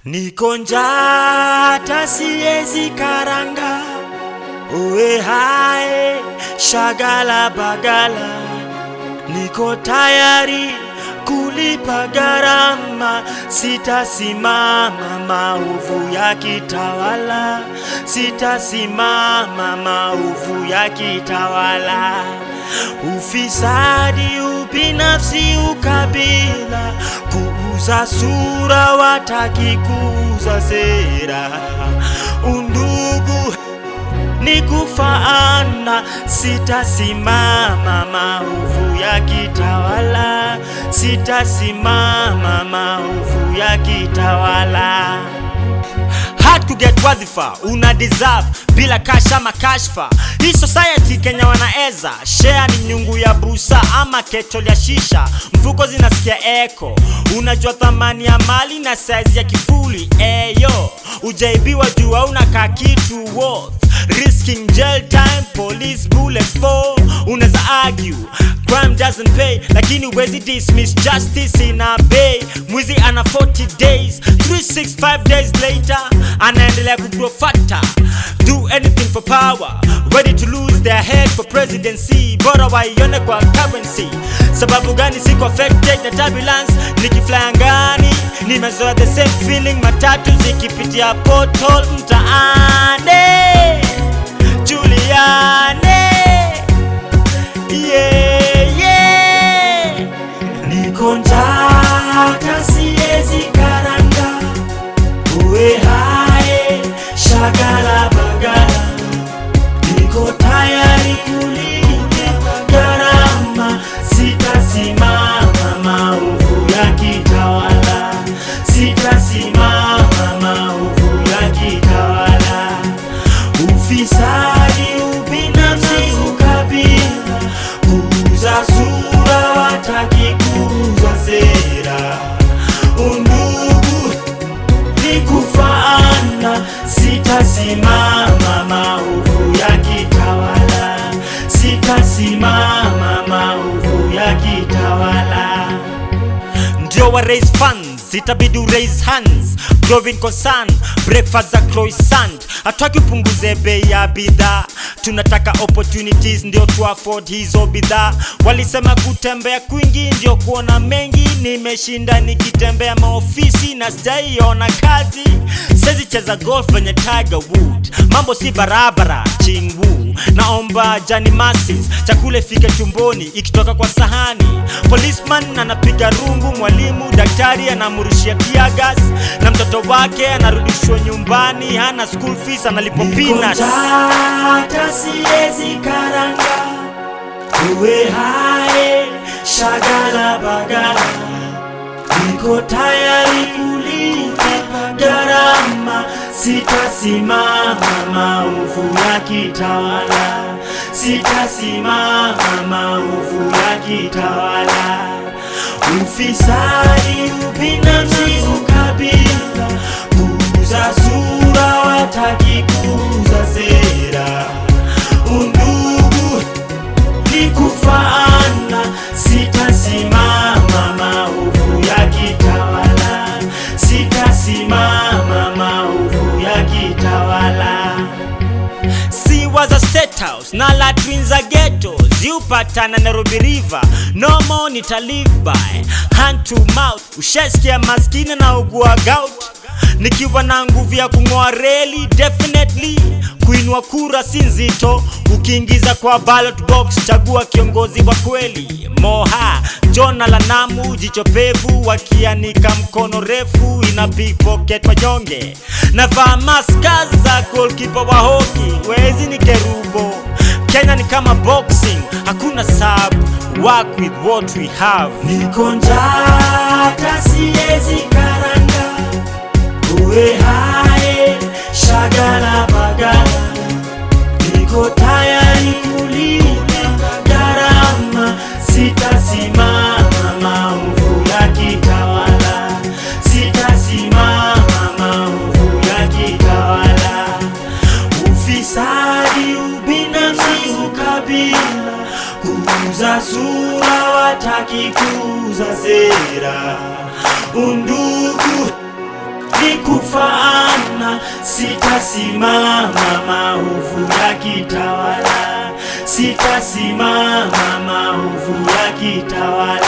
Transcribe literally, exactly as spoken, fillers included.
Niko njaa hata siwezi karanga, uwe hai shagala bagala. Niko tayari kulipa gharama, sitasimama maovu ya kitawala, sitasimama maovu ya kitawala. Ufisadi, ubinafsi, ukabila, kuuza sura, wataki kuuza sera. Undugu ni kufaana, sitasimama maovu ya kitawala, sitasimama maovu ya kitawala. Hard to get wadhifa, una deserve bila kasha makashfa. Hii society Kenya wanaeza share ni nyungu ya busa ama ketol ya shisha. Mfuko zinasikia eko, unajua thamani ya mali na size ya kifuli. Eyo, ujaibiwa jua unakaa kitu worth, risking jail time, police bullets for. Unaweza argue crime doesn't pay, lakini huwezi dismiss justice in a bay. Mwizi ana forty days, three sixty-five days later anaendelea kugrow fatter. Do anything for power, ready to lose their head for presidency. Bora waione kwa currency. Sababu gani siko affected na turbulence? Nikifly angani nimezoea the same feeling, matatu zikipitia portal mtaani. Juliane, yeah, yeah. Niko njaa hata siwezi karanga, uwe hai shagala bagala. Niko tayari kulipa gharama, sitasimama maovu ya kitawala, sitasimama maovu ya kitawala. Ufisadi, ubinafsi, ukabila, kuuza sura, wataki kuuza sera. Undugu ni kufaana, sitasimama maovu ya kitawala, sitasimama maovu ya kitawala. Ndio wa raise funds, itabidi raise hands. Growing concern, breakfast za croissant. Hataki upunguze bei ya bidhaa, tunataka opportunities ndio tu afford hizo bidhaa. Walisema kutembea kwingi ndio kuona mengi, nimeshinda nikitembea maofisi na sijaiona kazi. Sezi cheza golf venye Tiger Wood, mambo si barabara Chingwu. Naomba Johnny Masses, chakule fike tumboni ikitoka kwa sahani. Policeman anapiga rungu, mwalimu daktari anamurushia tear gas, na mtoto wake anarudishwa nyumbani hana school fees, analipo peanuts. Hata siwezi karanga, uwe hai shagala bagala. Niko tayari kulipa gharama, sitasimama maovu ya kitawala, sitasimama maovu ya kitawala. Ufisadi, ubinafsi, ukabila, kuuza sura, wataki kuuza sera. Undugu ni kufaana, sitasimama maovu ya kitawala, sitasimama maovu ya kitawala. Si was a state house, na la twins a ghetto. Ziupatana Nairobi River, no more nita live by hand to mouth. Ushesikia maskini na ugua gout, nikiwa na nguvu ya kungoa reli. Definitely kuinua kura si nzito, ukiingiza kwa ballot box chagua kiongozi wa kweli. Moha, Jona la Namu, jicho pevu, wakianika mkono refu, ina pickpocket wanyonge. Navaa maska za goalkeeper wa hockey, wezi ni kerubo. Kenya ni kama boxing, hakuna sub, work with what we have. Niko njaa hata siwezi karanga, uwe hai shagala bagala. Niko tayari kulipa gharama, sitasimama maovu ya kitawala, sitasimama maovu ya kitawala. Ufisadi, ubinafsi, ukabila, kuuza sura, wataki kuuza sera. Undugu ni kufaana, sitasimama maovu yakitawala, sitasimama maovu yakitawala.